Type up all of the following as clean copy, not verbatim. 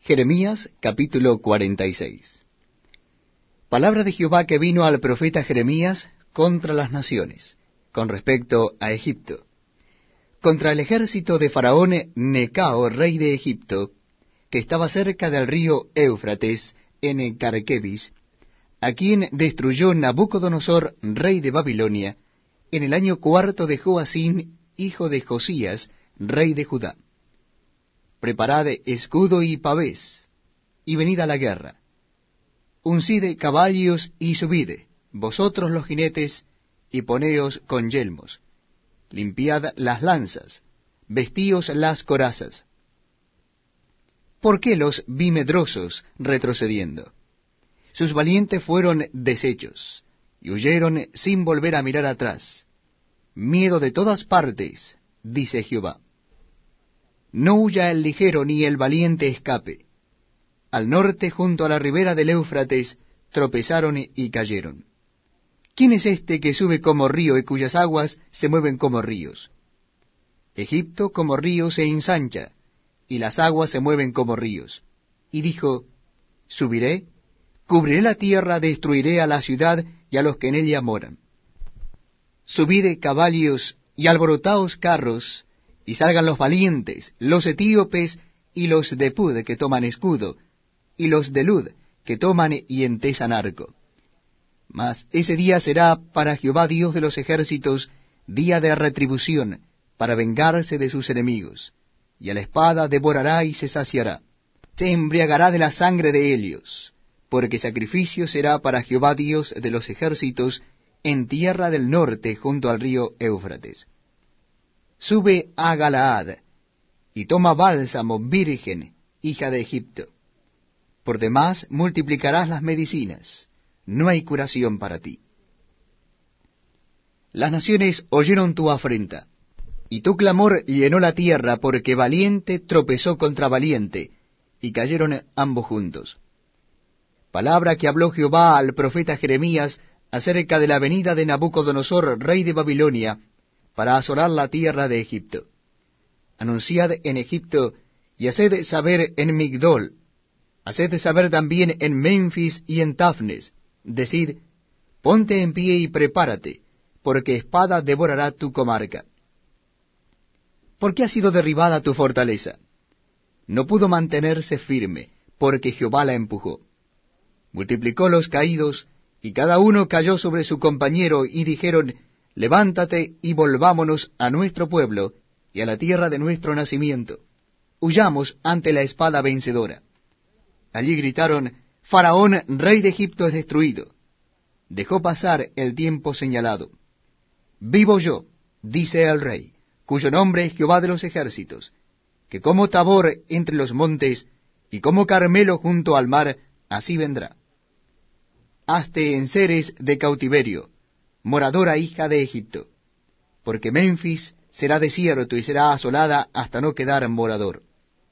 Jeremías capítulo 46. Palabra de Jehová que vino al profeta Jeremías contra las naciones, con respecto a Egipto. Contra el ejército de Faraón Necao, rey de Egipto, que estaba cerca del río Éufrates, en Carquemis, a quien destruyó Nabucodonosor, rey de Babilonia, en el año cuarto de Joacim, hijo de Josías, rey de Judá. Preparad escudo y pavés, y venid a la guerra. Uncid caballos y subid, vosotros los jinetes, y poneos con yelmos. Limpiad las lanzas, vestíos las corazas. ¿Por qué los vi medrosos retrocediendo? Sus valientes fueron deshechos, y huyeron sin volver a mirar atrás. Miedo de todas partes, dice Jehová. No huya el ligero ni el valiente escape. Al norte, junto a la ribera del Éufrates, tropezaron y cayeron. ¿Quién es este que sube como río y cuyas aguas se mueven como ríos? Egipto como río se ensancha, y las aguas se mueven como ríos. Y dijo, subiré, cubriré la tierra, destruiré a la ciudad y a los que en ella moran. Subid caballos y alborotaos carros, y salgan los valientes, los etíopes y los de Pud que toman escudo, y los de Lud que toman y entesan arco. Mas ese día será para Jehová Dios de los ejércitos día de retribución, para vengarse de sus enemigos, y a la espada devorará y se saciará. Se embriagará de la sangre de ellos, porque sacrificio será para Jehová Dios de los ejércitos en tierra del norte junto al río Éufrates. Sube a Galaad, y toma bálsamo virgen, hija de Egipto. Por demás multiplicarás las medicinas, no hay curación para ti. Las naciones oyeron tu afrenta, y tu clamor llenó la tierra, porque valiente tropezó contra valiente, y cayeron ambos juntos. Palabra que habló Jehová al profeta Jeremías acerca de la venida de Nabucodonosor, rey de Babilonia, para asolar la tierra de Egipto. Anunciad en Egipto, y haced saber en Migdol, haced saber también en Memphis y en Tafnes, decid, ponte en pie y prepárate, porque espada devorará tu comarca. ¿Por qué ha sido derribada tu fortaleza? No pudo mantenerse firme, porque Jehová la empujó. Multiplicó los caídos, y cada uno cayó sobre su compañero, y dijeron, levántate y volvámonos a nuestro pueblo y a la tierra de nuestro nacimiento. Huyamos ante la espada vencedora. Allí gritaron, Faraón, rey de Egipto, es destruido. Dejó pasar el tiempo señalado. Vivo yo, dice el rey, cuyo nombre es Jehová de los ejércitos, que como Tabor entre los montes y como Carmelo junto al mar, así vendrá. Hazte enseres de cautiverio, moradora hija de Egipto, porque Memphis será desierto y será asolada hasta no quedar morador.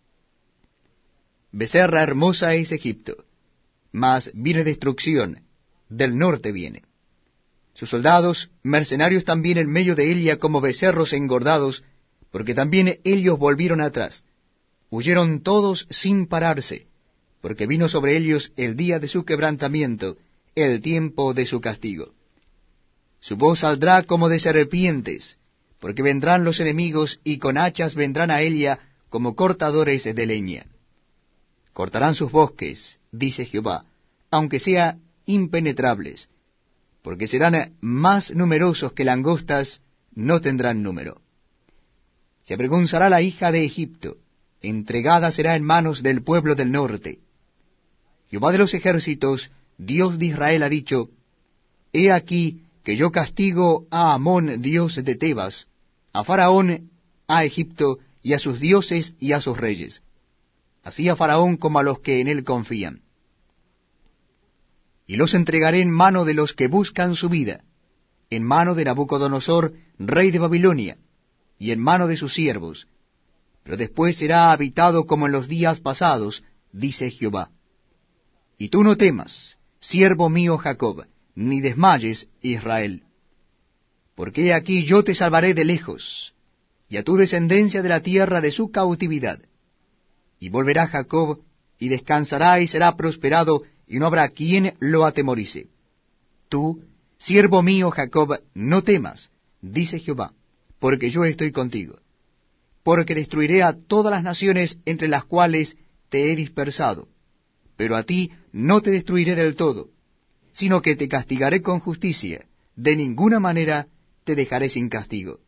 Becerra hermosa es Egipto, mas viene destrucción, del norte viene. Sus soldados, mercenarios también en medio de ella como becerros engordados, porque también ellos volvieron atrás. Huyeron todos sin pararse, porque vino sobre ellos el día de su quebrantamiento, el tiempo de su castigo. Su voz saldrá como de serpientes, porque vendrán los enemigos y con hachas vendrán a ella como cortadores de leña. Cortarán sus bosques, dice Jehová, aunque sean impenetrables, porque serán más numerosos que langostas, no tendrán número. Se avergonzará la hija de Egipto, entregada será en manos del pueblo del norte. Jehová de los ejércitos, Dios de Israel, ha dicho, he aquí que yo castigo a Amón, dios de Tebas, a Faraón, a Egipto, y a sus dioses y a sus reyes, así a Faraón como a los que en él confían. Y los entregaré en mano de los que buscan su vida, en mano de Nabucodonosor, rey de Babilonia, y en mano de sus siervos, pero después será habitado como en los días pasados, dice Jehová. Y tú no temas, siervo mío Jacob, ni desmayes, Israel. Porque he aquí yo te salvaré de lejos, y a tu descendencia de la tierra de su cautividad. Y volverá Jacob, y descansará y será prosperado, y no habrá quien lo atemorice. Tú, siervo mío Jacob, no temas, dice Jehová, porque yo estoy contigo. Porque destruiré a todas las naciones entre las cuales te he dispersado, pero a ti no te destruiré del todo, sino que te castigaré con justicia, de ninguna manera te dejaré sin castigo.